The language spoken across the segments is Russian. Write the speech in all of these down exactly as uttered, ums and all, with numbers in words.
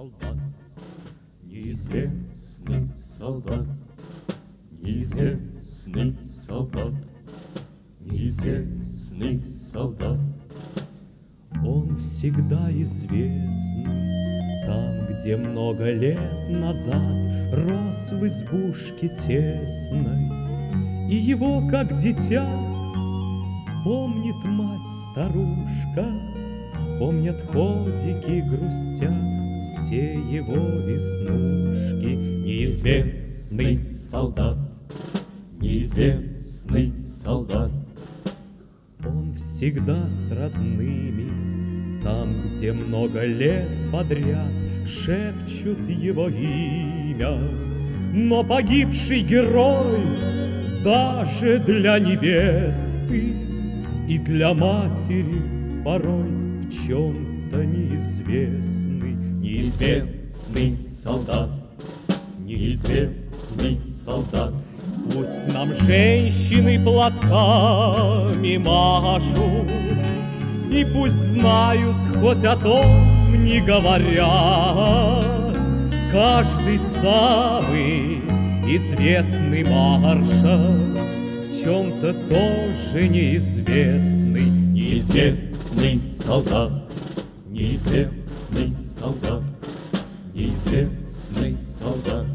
солдат, неизвестный солдат, неизвестный солдат, неизвестный солдат. Он всегда известный там, где много лет назад рос в избушке тесной, и его, как дитя, помнит мать-старушка, помнят ходики, грустя, все его веснушки. Неизвестный солдат, неизвестный солдат, он всегда с родными, там, где много лет подряд шепчут его имя. Но погибший герой даже для невесты и для матери порой в чем-то неизвестный. Неизвестный солдат, неизвестный солдат. Пусть нам женщины платками машут, и пусть знают, хоть о том не говорят, каждый самый известный маршал в чем-то тоже неизвестный. Неизвестный солдат, неизвестный солдат, неизвестный солдат.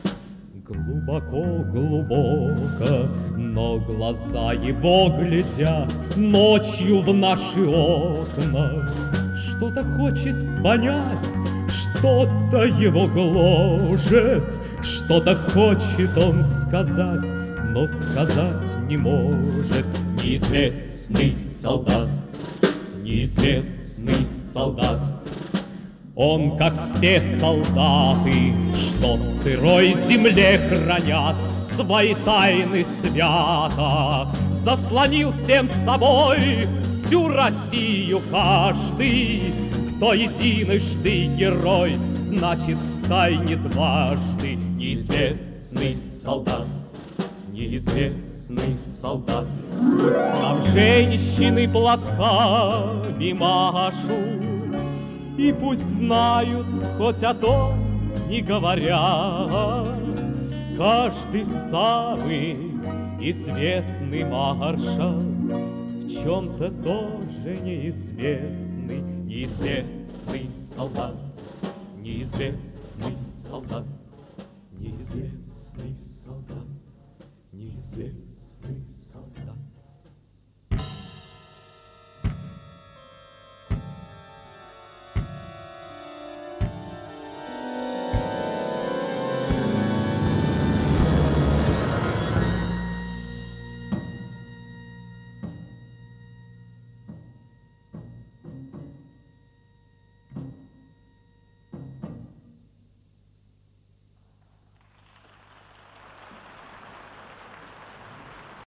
Глубоко-глубоко, но глаза его глядят ночью в наши окна. Что-то хочет понять, что-то его гложет, что-то хочет он сказать, но сказать не может. Неизвестный солдат, неизвестный солдат. Он, как все солдаты, что в сырой земле хранят свои тайны свято, заслонил всем собой всю Россию каждый, кто единожды герой, значит в тайне дважды. Неизвестный солдат, неизвестный солдат. Пусть нам женщины платками машут, и пусть знают, хоть о том не говорят, каждый самый известный маршал в чем-то тоже неизвестный. Неизвестный солдат, неизвестный солдат, неизвестный солдат, неизвестный солдат.